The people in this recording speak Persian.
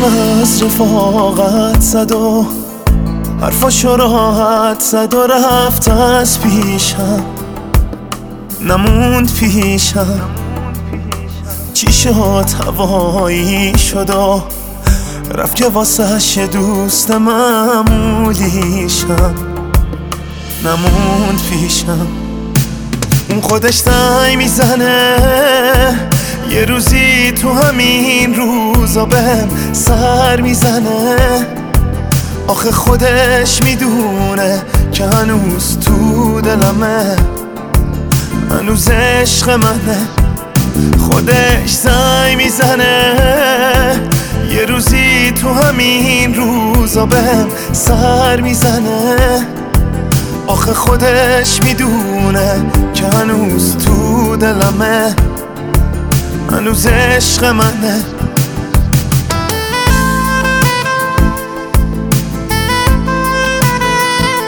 از رفاقت زد و حرفاشو راحت زد و رفت از پیشم، نموند پیشم. چی شد هوایی شد و رفت که واسهش دوست معمولیشم، نموند پیشم. اون خودش زنگ میزنه یه روزی تو همین روزا بهم سر میزنه. آخه خودش میدونه که هنوز تو دلمه، هنوز عشق منه. خودش زنگ میزنه یه روزی تو همین روزا بهم سر میزنه. آخه خودش میدونه که هنوز تو دلمه، هنوز عشق منه.